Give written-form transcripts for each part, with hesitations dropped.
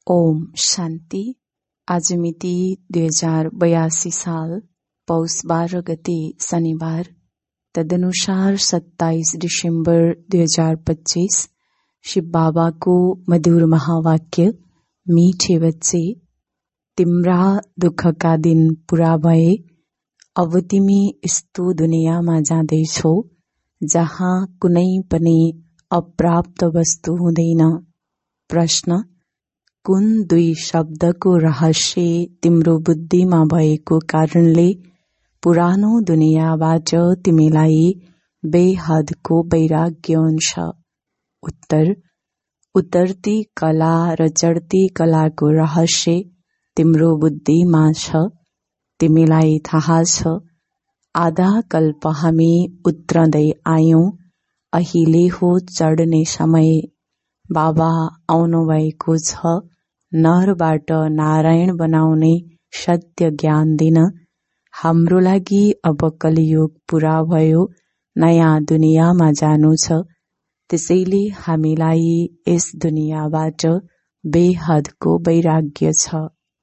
ओम शान्ति। आज मिति 2082 साल पौष 12 गते शनिबार, तदनुसार 27 दिसंबर 2025। शिव बाबा को मधुर महावाक्य। मीठे बच्चे, तिम्रा दुःखका दिन पूरा भए। अब तिमी यस्तो दुनियाँमा जाँदैछौ जहाँ कुनै पनि अप्राप्त वस्तु हुँदैन। प्रश्न: कुन दुई शब्दको रहस्य तिम्रो बुद्धिमा भएको कारणले पुरानो दुनियाँबाट तिमीलाई बेहदको वैराग्य हुन्छ? उत्तर: उतर्ती कला र चढ्ती कलाको रहस्य तिम्रो बुद्धिमा छ। तिमीलाई थाहा छ, आधा कल्प हामी उत्रँदै आयौं, अहिले हो चढ्ने समय। बाबा आउनुभएको छ नरबाट नारायण बनाउने सत्य ज्ञान दिन। हाम्रो लागि अब कलियुग पूरा भयो, नयाँ दुनियाँमा जानु छ। त्यसैले हामीलाई यस दुनियाँबाट बेहदको वैराग्य छ।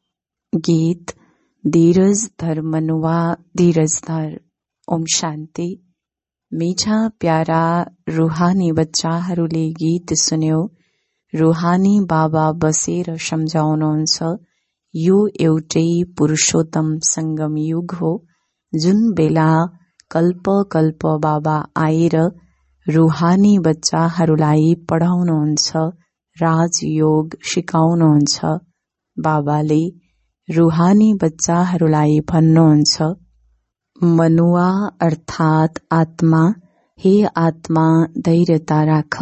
गीत: धीरज धर मनुवा धीरज धर। ओम शान्ति। मीठा प्यारा रूहानी बच्चाहरूले गीत सुन्यो। रूहानी बाबा बसेर सम्झाउनुहुन्छ, यो एउटै पुरुषोत्तम संगम युग हो, जुन बेला कल्प कल्प बाबा आएर रूहानी बच्चाहरूलाई पढाउनुहुन्छ, राजयोग सिकाउनुहुन्छ। बाबाले रूहानी बच्चाहरूलाई भन्नुहुन्छ, मनुवा अर्थात आत्मा, हे आत्मा धैर्यता राख।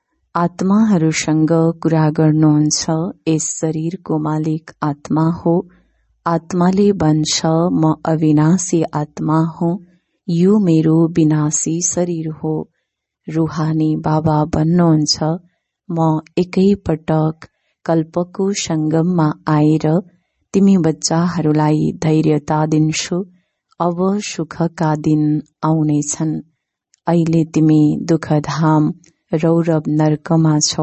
आत्माहरूसँग कुरा गर्नुहुन्छ। यस शरीरको मालिक आत्मा हो। आत्माले भन्छ, म अविनाशी आत्मा हो, यो मेरो विनाशी शरीर हो। रूहानी बाबा भन्नुहुन्छ, म एकैपटक कल्पको संगममा आएर तिमी बच्चाहरूलाई धैर्यता दिन्छु। अब सुखका दिन आउनेछन्। अहिले तिमी दुःखधाम रौरव नर्कमा छौ।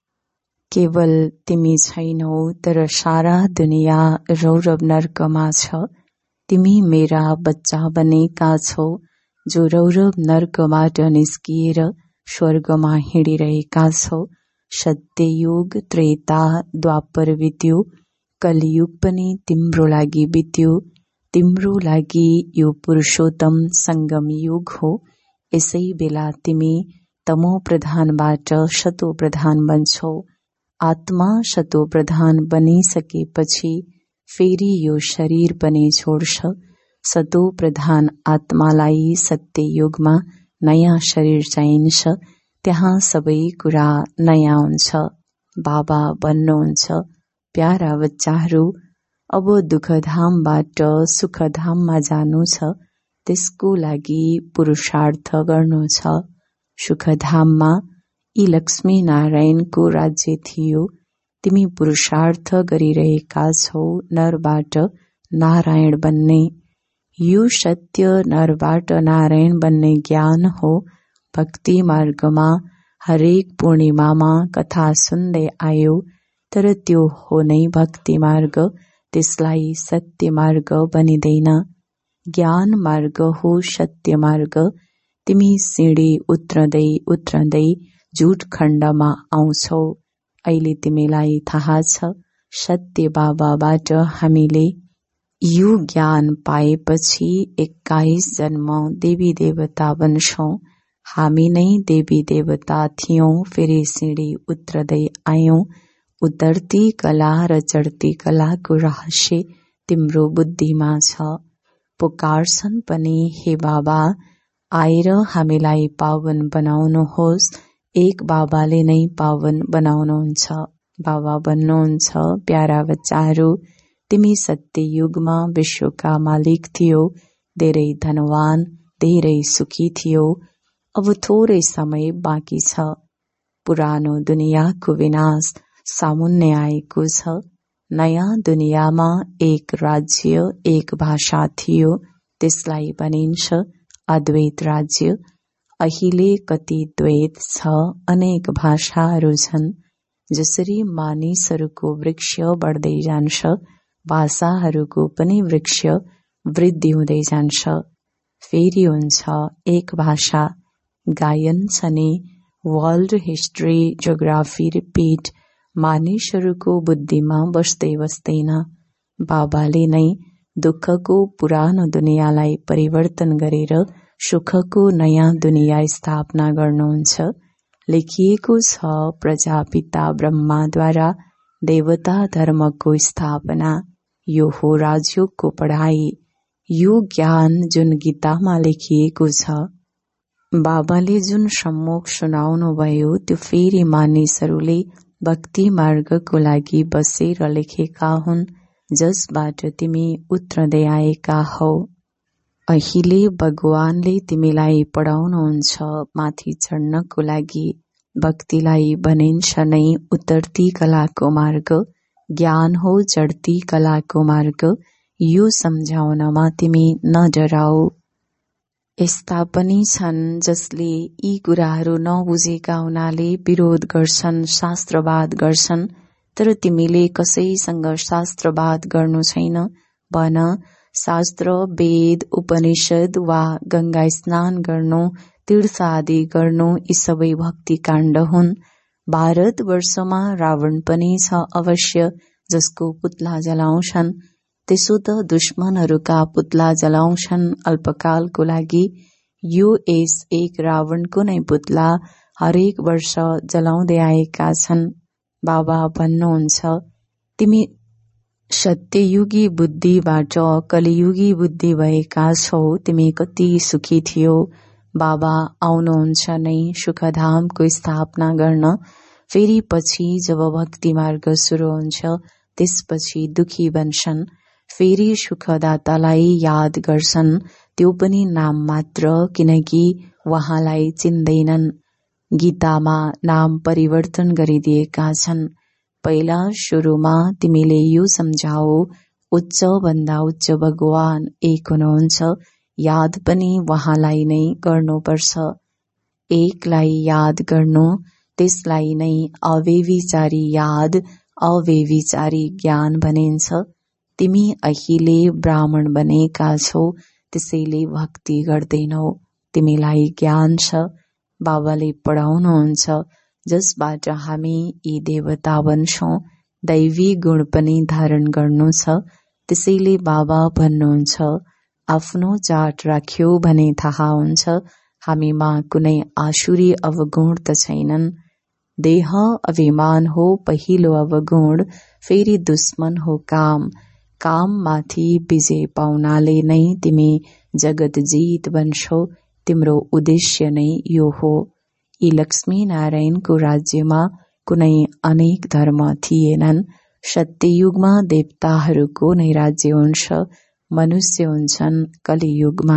केवल तिमी छैनौ, तर सारा दुनियाँ रौरव नर्कमा छ। तिमी मेरा बच्चा बनेका छौ, जो रौरव नर्कबाट निस्किएर स्वर्गमा हिँडिरहेका छौ। सत्ययुग, त्रेता, द्वापर बित्यो, कलियुग पनि तिम्रो लागि बित्यो। तिम्रो लागि यो पुरुषोत्तम संगम युग हो। यसै बेला तिमी तमो प्रधानबाट सतो प्रधान बन्छौ। आत्मा सतो प्रधान बनिसकेपछि फेरि यो शरीर पनि छोड्छ। सतो प्रधान आत्मालाई सत्य युगमा नयाँ शरीर चाहिन्छ। त्यहाँ सबै कुरा नयाँ हुन्छ। बाबा भन्नुहुन्छ, प्यारा बच्चाहरू, अब दुःखधामबाट सुखधाममा जानु छ। त्यसको लागि पुरुषार्थ गर्नु छ। सुखधाममा यी लक्ष्मी नारायणको राज्य थियो। तिमी पुरुषार्थ गरिरहेका छौ नरबाट नारायण बन्ने। यो सत्य नरबाट नारायण बन्ने ज्ञान हो। भक्ति मार्गमा हरेक पूर्णिमामा कथा सुन्दै आयो, तर त्यो हो नै भक्ति मार्ग। त्यसलाई सत्य मार्ग बनिँदैन। ज्ञान मार्ग हो सत्य मार्ग। तिमी सिँढी उत्रँदै उत्रँदै झुट खण्डमा आउँछौ। अहिले तिमीलाई थाहा छ, सत्य बाबाबाट हामीले यो ज्ञान पाएपछि 21 जन्म देवी देवता बन्छौं। हामी नै देवी देवता थियौं, फेरि सिँढी उत्रँदै आयौं। उतर्ती कला र चढ्ती कलाको रहस्य तिम्रो बुद्धिमा छ। पुकार्छन् पनि, हे बाबा, आएर हामीलाई पावन बनाउनुहोस्। एक बाबाले नै पावन बनाउनुहुन्छ। बाबा भन्नुहुन्छ, प्यारा बच्चाहरू, तिमी सत्य युगमा विश्वका मालिक थियो, धेरै धनवान, धेरै सुखी थियो। अब थोरै समय बाँकी छ। पुरानो दुनियाँको विनाश सामुन्ने आएको छ। नयाँ दुनियाँमा एक राज्य, एक भाषा थियो। त्यसलाई भनिन्छ अद्वैत राज्य। अहिले कति द्वैत छ, अनेक भाषाहरू छन्। जसरी मानिसहरूको वृक्ष बढ्दै जान्छ, भाषाहरूको पनि वृक्ष वृद्धि हुँदै जान्छ। फेरि हुन्छ एक भाषा। गायन छ नि वर्ल्ड हिस्ट्री जियोग्राफी रिपिट मानिसहरूको बुद्धिमा बस्दै बस्दैन। बाबाले नै दुःखको पुरानो दुनियाँलाई परिवर्तन गरेर सुखको नयाँ दुनियाँ स्थापना गर्नुहुन्छ। लेखिएको छ प्रजापिता ब्रह्माद्वारा देवता धर्मको स्थापना। यो हो राजयोगको पढाइ। यो ज्ञान जुन गीतामा लेखिएको छ, बाबाले जुन सम्मुख सुनाउनु भयो, त्यो फेरि मानिसहरूले भक्ति मार्गको लागि बसेर लेखेका हुन्, जसबाट तिमी उत्रदै आएका हौ। अहिले भगवानले तिमीलाई पढाउनुहुन्छ माथि चढ्नको लागि। भक्तिलाई भनिन्छ नै उतर्ती कलाको मार्ग, ज्ञान हो चढ्ती कलाको मार्ग। यो सम्झाउनमा तिमी नडराऊ। यस्ता पनि छन् जसले यी कुराहरू नबुझेका हुनाले विरोध गर्छन्, शास्त्रवाद गर्छन्। तर तिमीले कसैसँग शास्त्रवाद गर्नु छैन। भन, शास्त्र, वेद, उपनिषद वा गंगा स्नान गर्नु, तीर्थ आदि गर्नु यी सबै भक्ति काण्ड हुन्। भारतवर्षमा रावण पनि छ अवश्य, जसको पुतला जलाउँछन्। त्यसो त दुश्मनहरूका पुतला जलाउँछन् अल्पकालको लागि। यो यस एक रावणको नै पुतला हरेक वर्ष जलाउँदै आएका छन्। बाबा भन्नुहुन्छ, तिमी सत्ययुगी बुद्धिबाट कलियुगी बुद्धि भएका छौ। तिमी कति सुखी थियौ। बाबा आउनुहुन्छ नै सुखधामको स्थापना गर्न। फेरि पछि जब भक्ति मार्ग सुरु हुन्छ, त्यसपछि दुखी बन्छन्। फेरि सुखदातालाई याद गर्छन्, त्यो पनि नाम मात्र, किनकि उहाँलाई चिन्दैनन्। गीतामा नाम परिवर्तन गरिदिएका छन्। पहिला सुरुमा तिमीले यो सम्झाऊ, उच्च भन्दा उच्च भगवान एक हुनुहुन्छ। याद पनि उहाँलाई नै गर्नुपर्छ। एकलाई याद गर्नु, त्यसलाई नै अव्यभिचारी याद, अव्यभिचारी ज्ञान भनिन्छ। तिमी अहिले ब्राह्मण बनेका छौ, त्यसैले भक्ति गर्दैनौ। तिमीलाई ज्ञान छ। बाबाले पढाउनुहुन्छ, जसबाट हामी यी देवता बन्छौं। दैवी गुण पनि धारण गर्नु छ। त्यसैले बाबा भन्नुहुन्छ, आफ्नो चाट राख्यो भने थाहा हुन्छ हामीमा कुनै आसुरी अवगुण त छैनन्। देह अभिमान हो पहिलो अवगुण, फेरि दुश्मन हो काम। काम माथि विजय पाउनाले नै तिमी जगत जीत बन्छौ। तिम्रो उद्देश्य नै यो हो। यी लक्ष्मी नारायणको राज्यमा कुनै अनेक धर्म थिएनन्। सत्ययुगमा देवताहरूको नै राज्य हुन्छ, मनुष्य हुन्छन् कलियुगमा।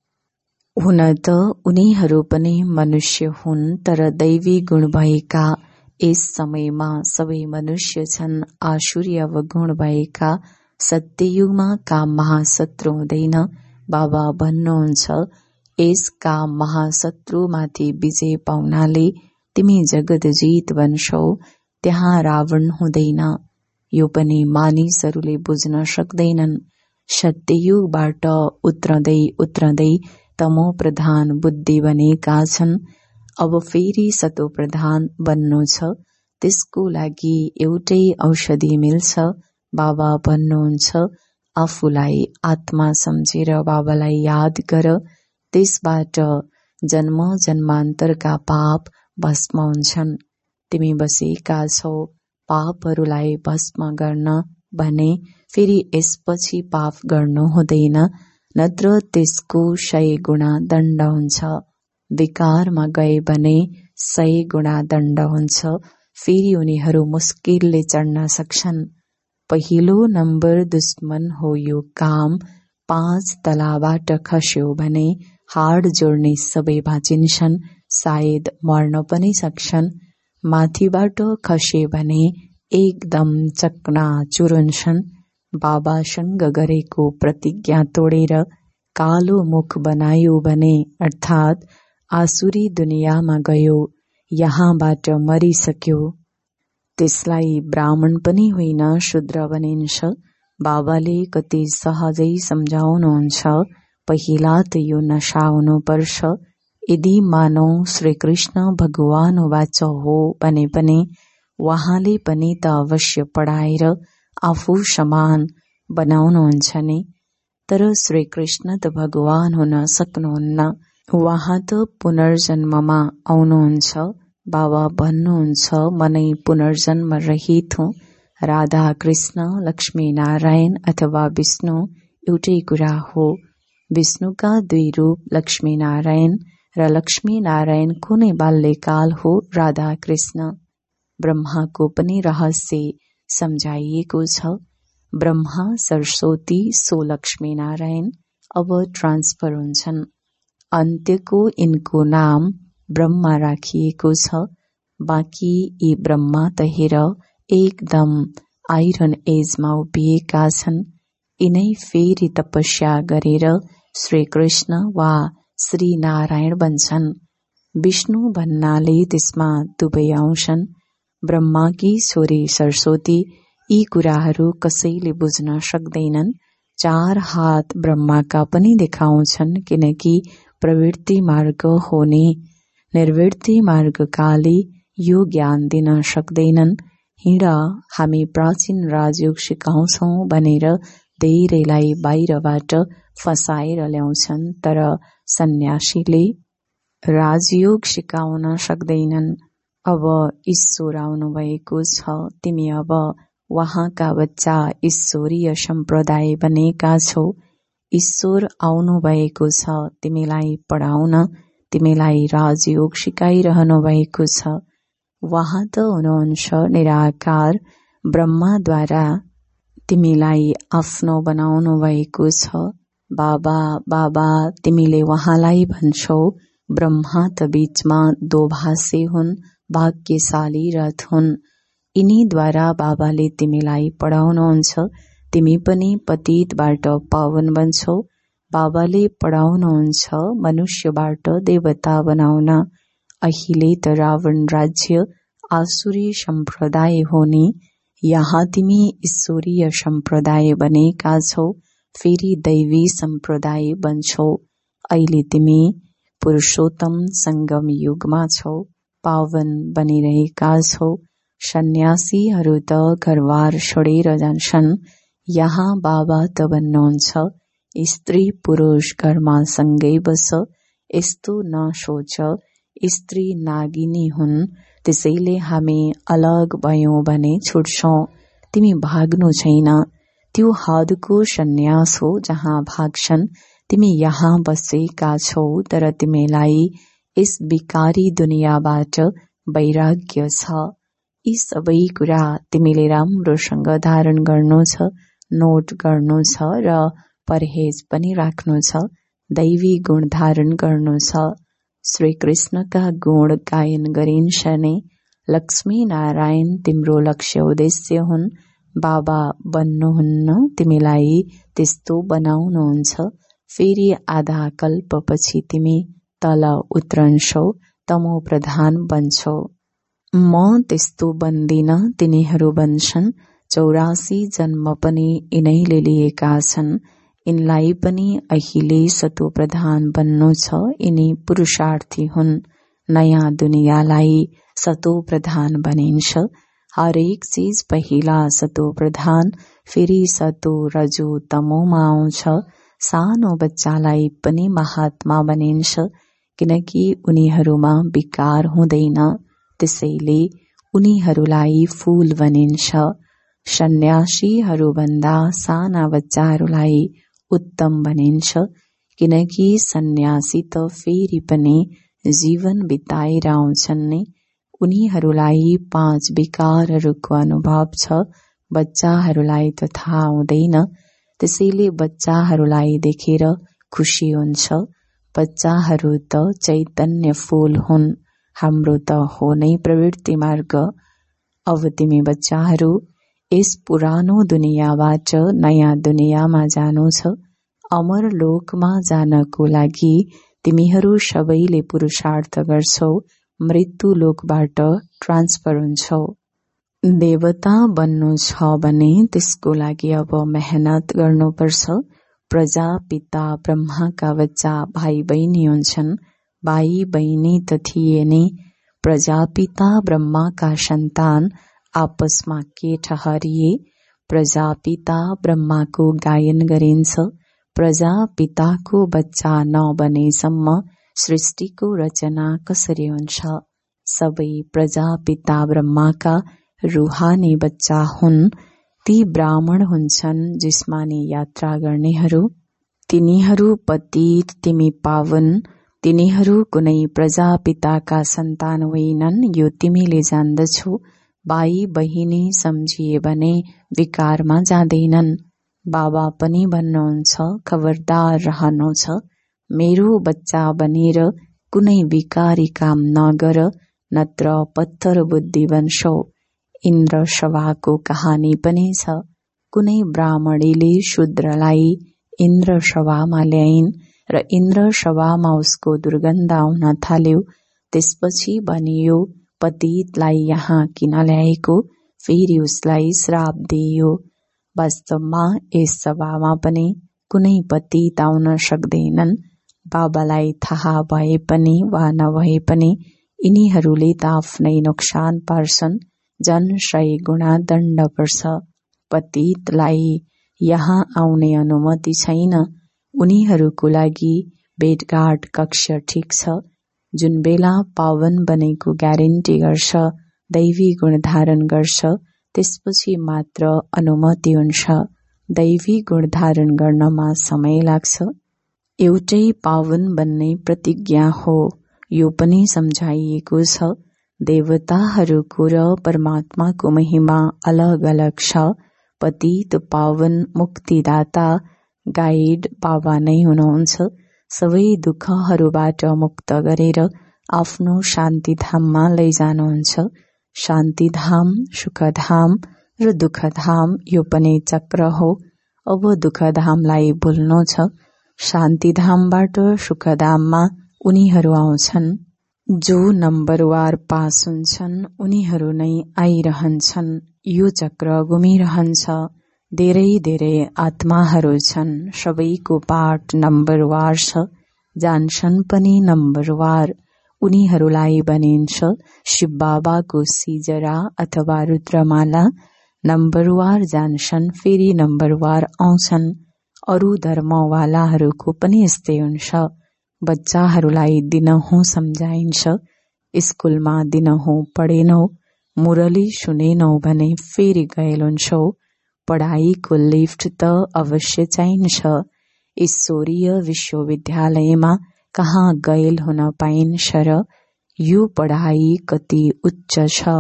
हुन त उनीहरू पनि मनुष्य हुन्, तर दैवी गुण भएका। यस समयमा सबै मनुष्य छन् आसुरी अवगुण भएका। सत्ययुगमा काम महाशत्रु हुँदैन। बाबा भन्नुहुन्छ, यस काम महाशत्रुमाथि विजय पाउनाले तिमी जगत जीत बन्छौ। त्यहाँ रावण हुँदैन। यो पनि मानिसहरूले बुझ्न सक्दैनन्। सत्ययुगबाट उत्रदै उत्रदै तमो प्रधान बुद्धि बनेका छन्। अब फेरि सतो प्रधान बन्नु छ। त्यसको लागि एउटै औषधि मिल्छ। बाबा भन्नुहुन्छ, आफूलाई आत्मा सम्झेर बाबालाई याद गर। त्यसबाट जन्म जन्मान्तरका पाप भस्म हुन्छन्। तिमी बसेका छौ पापहरूलाई भस्म गर्न भने फेरि यसपछि पाप गर्नु हुँदैन, नत्र त्यसको 100 गुणा दण्ड हुन्छ। विकारमा गए भने 100 गुणा दण्ड हुन्छ। फेरि उनीहरू मुस्किलले चढ्न सक्छन्। पहिलो नम्बर दुश्मन हो यो काम। 5 तलाबाट खस्यो भने हाड जोड्ने सबै भाँचिन्छन्, सायद मर्न पनि सक्छन्। माथिबाट खसे भने एकदम चकनाचुर हुन्छन्। बाबासँग गरेको प्रतिज्ञा तोडेर कालो मुख बनायो भने, अर्थात् आसुरी दुनियाँमा गयो, यहाँबाट मरिसक्यो। त्यसलाई ब्राह्मण पनि होइन शूद्र भनिन्छ। बाबाले कति सहजै सम्झाउनुहुन्छ, पहिला त यो नशा हुनुपर्छ। यदि मानौ श्री कृष्ण भगवान वाचा हो भने पनि उहाँले पनि त अवश्य पढाएर आफू समान बनाउनुहुन्छ नि। तर श्री कृष्ण त भगवान हुन सक्नुहुन्न। उहाँ त पुनर्जन्ममा आउनुहुन्छ। बाबा भन्नुहुन्छ, म नै पुनर्जन्म रहित हुँ। राधा कृष्ण लक्ष्मी नारायण अथवा विष्णु एउटै कुरा हो। विष्णुका दुई रूप लक्ष्मी नारायण र लक्ष्मी नारायण कुनै बाल्यकाल हो राधा कृष्ण। ब्रह्माको पनि रहस्य सम्झाइएको छ। ब्रह्मा सरस्वती सो लक्ष्मी नारायण अब ट्रान्सफर हुन्छन्। अन्त्यको यिनको नाम ब्रह्मा राखिएको छ। बाँकी यी ब्रह्मा त हेर एकदम आइरन एजमा उभिएका छन्। यिनै फेरि तपस्या गरेर श्री कृष्ण वा श्री नारायण बन्छन्। विष्णु भन्नाले त्यसमा दुवै आउँछन्। ब्रह्माकी छोरी सरस्वती यी कुराहरू कसैले बुझ्न सक्दैनन्। 4 हात ब्रह्माका पनि देखाउँछन्, किनकि प्रवृत्ति मार्ग होने निर्वृत्ति मार्गकाले यो ज्ञान दिन सक्दैनन्। हिँड, हामी प्राचीन राजयोग सिकाउँछौ भनेर धेरैलाई बाहिरबाट फसाएर ल्याउँछन्। तर सन्यासीले राजयोग सिकाउन सक्दैनन्। अब ईश्वर आउनु भएको छ। तिमी अब उहाँका बच्चा ईश्वरीय सम्प्रदाय बनेका छौ। ईश्वर आउनु भएको छ तिमीलाई पढाउन, तिमीलाई राजयोग सिकाइरहनु भएको छ। उहाँ त हुनुहुन्छ निराकार। ब्रह्माद्वारा तिमीलाई आफ्नो बनाउनु भएको छ। बाबा बाबा तिमीले उहाँलाई भन्छौ। ब्रह्मा त बीचमा दोभाषी हुन्, भाग्यशाली रथ हुन्। यिनीद्वारा बाबाले तिमीलाई पढाउनुहुन्छ। तिमी पनि पतितबाट पावन बन्छौ। बाबाले पढाउनुहुन्छ मनुष्यबाट देवता बनाउन। अहिले त रावण राज्य आसुरी सम्प्रदाय हो नि। यहाँ तिमी ईश्वरीय सम्प्रदाय बनेका छौ, फेरि दैवी सम्प्रदाय बन्छौ। अहिले तिमी पुरुषोत्तम संगम युगमा छौ, पावन बनिरहेका छौ। सन्यासीहरू त घरबार छोडेर जान्छन्। यहाँ बाबा त भन्नुहुन्छ, स्त्री पुरुष घरमा सँगै बस। यस्तो नसोच, स्त्री नागिनी हुन्, त्यसैले हामी अलग भयौं भने छुट्छौं। तिमी भाग्नु छैन। त्यो हदको सन्यास हो जहाँ भाग्छन्। तिमी यहाँ बसेका छौ, तर तिमीलाई यस विकारी दुनियाँबाट वैराग्य छ। यी सबै कुरा तिमीले राम्रोसँग धारण गर्नु छ, नोट गर्नु छ र परहेज पनि राख्नु छ। दैवी गुण धारण गर्नु छ। श्री कृष्णका गुण गायन गरिन्छ नै। लक्ष्मी नारायण तिम्रो लक्ष्य उद्देश्य हुन्। बाबा बन्नुहुन्न, तिमीलाई त्यस्तो बनाउनुहुन्छ। फेरि आधा कल्पपछि तिमी तल उत्रन्छौ, तमो प्रधान बन्छौ। म त्यस्तो बन्दिन, तिनीहरू बन्छन्। 84 जन्म पनि यिनैले लिएका छन्। यिनलाई पनि अहिले सतो प्रधान बन्नु छ। यिनी पुरुषार्थी हुन्। नयाँ दुनियाँलाई सतो प्रधान भनिन्छ। हरेक चीज पहिला सतो प्रधान, फेरि सतो रजो तमोमा आउँछ। सानो बच्चालाई पनि महात्मा भनिन्छ, किनकि उनीहरूमा विकार हुँदैन, त्यसैले उनीहरूलाई फूल भनिन्छ। सन्यासीहरू भन्दा साना बच्चाहरूलाई उत्तम भनिन्छ, किनकि सन्यासी त फेरि पनि जीवन बिताएर आउँछन् नि। उनीहरूलाई 5 विकारहरूको अनुभव छ। बच्चाहरूलाई त थाहा हुँदैन, त्यसैले बच्चाहरूलाई देखेर खुसी हुन्छ। बच्चाहरू त चैतन्य फूल हुन्। हाम्रो त हो नै प्रवृत्ति मार्ग। अब तिमी बच्चाहरू यस पुरानो दुनियाँबाट नयाँ दुनियाँमा जानु छ। अमर लोकमा जानको लागि तिमीहरू सबैले पुरुषार्थ गर्छौ। मृत्यु लोकबाट ट्रान्सफर हुन्छौ। देवता बन्नु छ भने त्यसको लागि अब मेहनत गर्नुपर्छ। प्रजापिता ब्रह्माका बच्चा भाइ बहिनी हुन्छन्। भाइ बहिनी त थिए नै, प्रजापिता ब्रह्माका सन्तान आपसमा के ठहरिए। प्रजापिता ब्रह्माको गायन गरिन्छ। प्रजापिताको बच्चा नबनेसम्म सृष्टिको रचना कसरी हुन्छ? सबै प्रजापिता ब्रह्माका रूहानी बच्चा हुन्। ती ब्राह्मण हुन्छन् जिस्मानी यात्रा गर्नेहरू। तिनीहरू पतित, तिमी पावन। तिनीहरू कुनै प्रजापिताका सन्तान होइनन्, यो तिमीले जान्दछौ। भाइ बहिनी सम्झिए भने विकारमा जाँदैनन्। बाबा पनि भन्नुहुन्छ, खबरदार रहनु छ। मेरो बच्चा बनेर कुनै विकारी काम नगर, नत्र पत्थर बुद्धि बन्छौ। इन्द्र सभाको कहानी पनि छ। कुनै ब्राह्मणीले शूद्रलाई इन्द्र सभामा ल्याइन् र इन्द्र सभामा उसको दुर्गन्ध आउन थाल्यो। त्यसपछि भनियो, पतितलाई यहाँ किन ल्याएको? फेरि उसलाई श्राप दिइयो। वास्तवमा यस सभामा पनि कुनै पतित आउन सक्दैनन्। बाबालाई थाहा भए पनि वा नभए पनि यिनीहरूले त आफ्नै नोक्सान पार्छन्। जन 100 गुणा दण्ड पर्छ। पतितलाई यहाँ आउने अनुमति छैन। उनीहरूको लागि भेटघाट कक्ष ठिक छ। जुन बेला पावन बनेको ग्यारेन्टी गर्छ, दैवी गुण धारण गर्छ, त्यसपछि मात्र अनुमति हुन्छ। दैवी गुण धारण गर्नमा समय लाग्छ। एउटै पावन बन्ने प्रतिज्ञा हो। यो पनि सम्झाइएको छ। देवताहरूको र परमात्माको महिमा अलग अलग छ। पतित पावन मुक्तिदाता गाइड बाबा नै हुनुहुन्छ। सबै दुःखहरूबाट मुक्त गरेर आफ्नो शान्तिधाममा लैजानुहुन्छ। शान्तिधाम, सुखधाम र दुःखधाम यो पनि चक्र हो। अब दुःखधामलाई भुल्नु छ। शान्तिधामबाट सुखधाममा उनीहरू आउँछन्। जो नम्बरवार पास हुन्छन् उनीहरू नै आइरहन्छन्। यो चक्र घुमिरहन्छ। धेरै धेरै आत्माहरू छन्। सबैको पाठ नम्बरवार छ। जान्छन् पनि नम्बरवार। उनीहरूलाई भनिन्छ शिव बाबाको सिजरा अथवा रुद्रमाला। नम्बरवार जान्छन्, फेरि नम्बरवार आउँछन्। अरू धर्मवालाहरूको पनि यस्तै हुन्छ। बच्चाहरूलाई दिनहुँ सम्झाइन्छ। स्कुलमा दिनहुँ पढेनौ, मुरली सुनेनौ भने फेरि गएल हुन्छौ। पढाइको लिफ्ट त अवश्य चाहिन्छ। ईश्वरीय विश्वविद्यालयमा कहाँ गएल हुन पाइन्छ र? यो पढाइ कति उच्च छ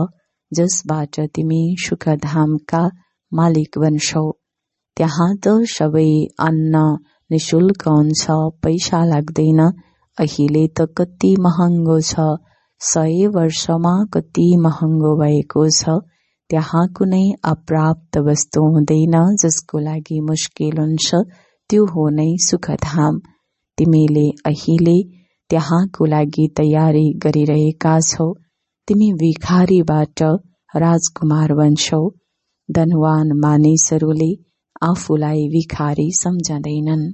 जसबाट तिमी सुखधामका मालिक बन्छौ। त्यहाँ त सबै अन्न निशुल्क हुन्छ, पैसा लाग्दैन। अहिले त कति महँगो छ। 100 वर्षमा कति महँगो भएको छ। त्यहाँ कुनै अप्राप्त वस्तु हुँदैन जसको लागि मुस्किल हुन्छ। त्यो हो नै सुखधाम। तिमीले अहिले त्यहाँको लागि तयारी गरिरहेका छौ। तिमी भिखारीबाट राजकुमार बन्छौ। धनवान मानिसहरूले आफूलाई भिखारी सम्झँदैनन्।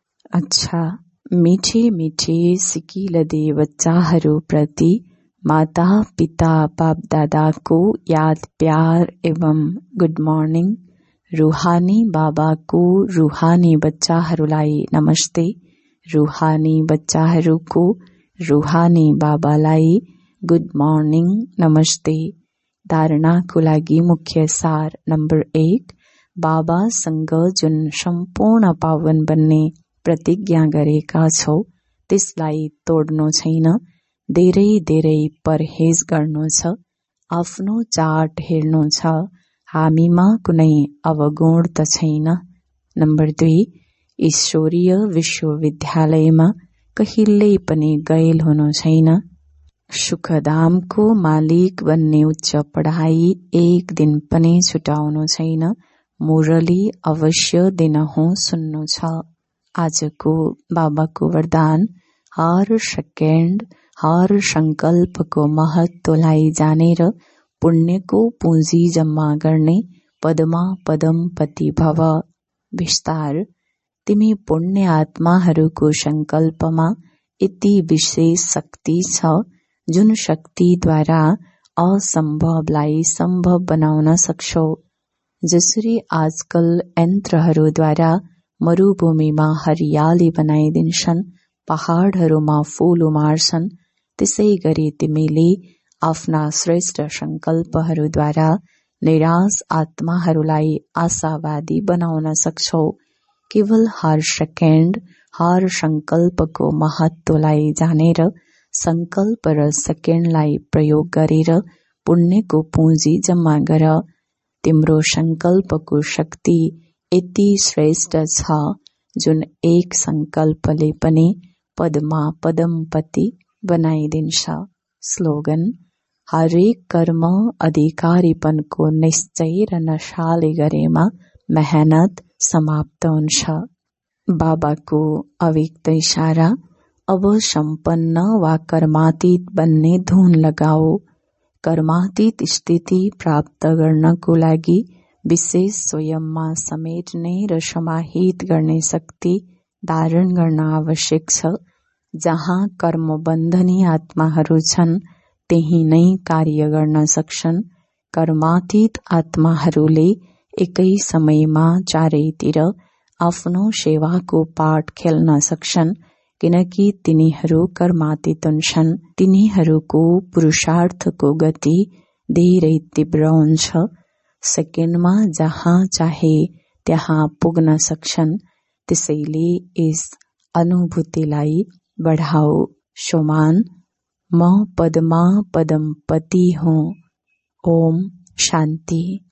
अच्छा, मिठे मिठे सिकिलदे बच्चाहरू प्रति माता पिता बाप दादाको याद प्यार एवं गुड मर्निङ। रूहानी बाबाको रूहानी बच्चाहरूलाई नमस्ते। रूहानी बच्चाहरूको रूहानी बाबालाई गुड मर्निङ नमस्ते। धारणाको लागि मुख्य सार नम्बर 1, बाबासँग जुन सम्पूर्ण पावन बन्ने प्रतिज्ञा गरेका छौ त्यसलाई तोड्नु छैन। धेरै धेरै परहेज गर्नु छ। आफ्नो चार्ट हेर्नु छ। हामीमा कुनै अवगुण त छैन। नम्बर 2, ईश्वरीय विश्वविद्यालयमा कहिल्यै पनि गएल हुनु छैन। सुखधामको मालिक बन्ने उच्च पढाइ एक दिन पनि छुटाउनु छैन। मुरली अवश्य दिनहुँ सुन्नु छ। आजको बाबाको वरदान, हर सेकेन्ड हर संकल्पको महत्वलाई जानेर पुण्यको पुँजी जम्मा गर्ने पदमा पदमपति भव। विस्तार। तिमी पुण्य आत्माहरूको संकल्पमा यति विशेष शक्ति छ जुन शक्तिद्वारा असम्भवलाई सम्भव बनाउन सक्छौ। जसरी आजकल यन्त्रहरूद्वारा मरुभूमिमा हरियाली बनाइदिन्छन्, पहाडहरूमा फूल उमार्छन्, त्यसै गरी तिमीले आफ्ना श्रेष्ठ संकल्पहरूद्वारा निराश आत्माहरूलाई आशावादी बनाउन सक्छौ। केवल हर सेकेन्ड, हर संकल्पको महत्वलाई जानेर संकल्प र सेकेन्डलाई प्रयोग गरेर पुण्यको पुँजी जम्मा गर। तिम्रो संकल्पको शक्ति यति श्रेष्ठ छ जुन एक संकल्पले पनि पदमा पदमपति बनाइदिन्छ। स्लोगन। हरेक कर्म अधिकारीपनको निश्चय र नशाले गरेमा मेहनत समाप्त हुन्छ। बाबाको अव्यक्त इशारा। अब सम्पन्न वा कर्मातीत बन्ने धुन लगाओ। कर्मातीत स्थिति प्राप्त गर्नको लागि विशेष स्वयंमा समेट्ने र समाहित गर्ने शक्ति धारण गर्न आवश्यक छ। जहाँ कर्मबन्धनी आत्माहरू छन् त्यही नै कार्य गर्न सक्छन्। कर्मातीत आत्माहरूले एकै समयमा चारैतिर आफ्नो सेवाको पाठ खेल्न सक्छन् किनकि तिनीहरू कर्मातीत हुन्छन्। तिनीहरूको पुरुषार्थको गति धेरै तीव्र हुन्छ। सेकेन्डमा जहाँ चाहे त्यहाँ पुग्न सक्छन्। त्यसैले यस अनुभूतिलाई बढाओ। सोमान। म पदमा पदमपति हुँ। ओम शान्ति।